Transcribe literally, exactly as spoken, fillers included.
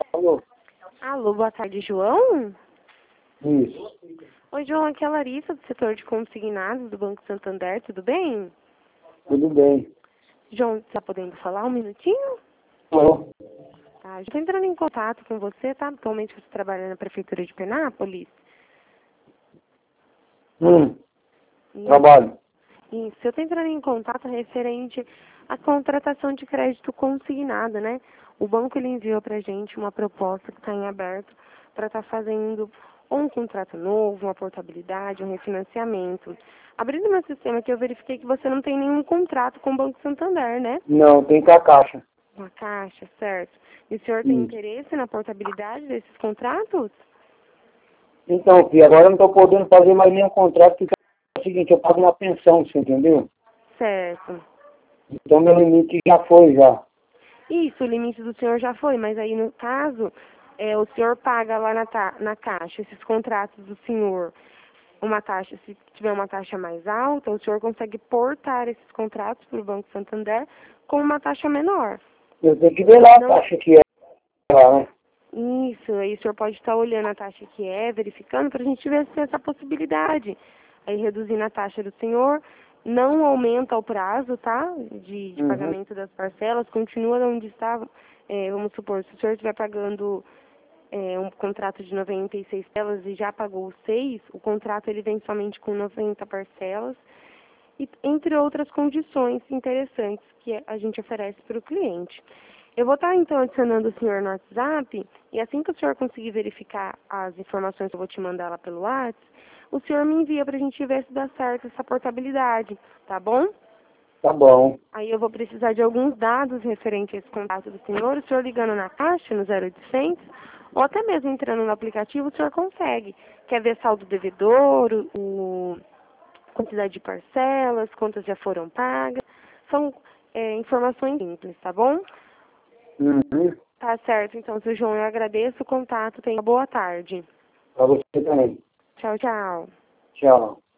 Alô? Alô, boa tarde, João? Isso. Oi, João, aqui é a Larissa, do setor de consignados do Banco Santander, tudo bem? Tudo bem. João, está podendo falar um minutinho? Alô? Tá, estou entrando em contato com você, tá? Atualmente você trabalha na Prefeitura de Penápolis? Hum, E, trabalho. Isso, eu estou entrando em contato referente à contratação de crédito consignado, né? O banco ele enviou para a gente uma proposta que está em aberto para estar fazendo ou um contrato novo, uma portabilidade, um refinanciamento. Abrindo meu sistema aqui, eu verifiquei que você não tem nenhum contrato com o Banco Santander, né? Não, tem com a caixa. Uma caixa, certo. E o senhor tem Isso. interesse na portabilidade desses contratos? Então, filho, agora eu não estou podendo fazer mais nenhum contrato, porque é o seguinte, eu pago uma pensão, você entendeu? Certo. Então meu limite já foi já. Isso, o limite do senhor já foi, mas aí no caso, é, o senhor paga lá na, ta na caixa esses contratos do senhor, uma taxa, se tiver uma taxa mais alta, o senhor consegue portar esses contratos para o Banco Santander com uma taxa menor. Eu tenho que ver lá a Não, taxa que é lá, né? isso, aí o senhor pode estar olhando a taxa que é, verificando, para a gente ver se tem essa possibilidade. Aí reduzindo a taxa do senhor, não aumenta o prazo, tá? De, de Uhum. pagamento das parcelas, continua onde está, é, vamos supor, se o senhor estiver pagando é, um contrato de noventa e seis parcelas e já pagou seis, o contrato ele vem somente com noventa parcelas, e, entre outras condições interessantes que a gente oferece para o cliente. Eu vou estar, então, adicionando o senhor no WhatsApp, e assim que o senhor conseguir verificar as informações que eu vou te mandar lá pelo WhatsApp, o senhor me envia para a gente ver se dá certo essa portabilidade, tá bom? Tá bom. Aí eu vou precisar de alguns dados referentes a esse contato do senhor, o senhor ligando na caixa, no zero oitocentos, ou até mesmo entrando no aplicativo, o senhor consegue. Quer ver saldo devedor, o quantidade de parcelas, quantas já foram pagas. São é, informações simples, tá bom? Uhum. Tá certo, então, seu João, eu agradeço o contato. Tenha uma boa tarde. Pra você também. Tchau, tchau. Tchau.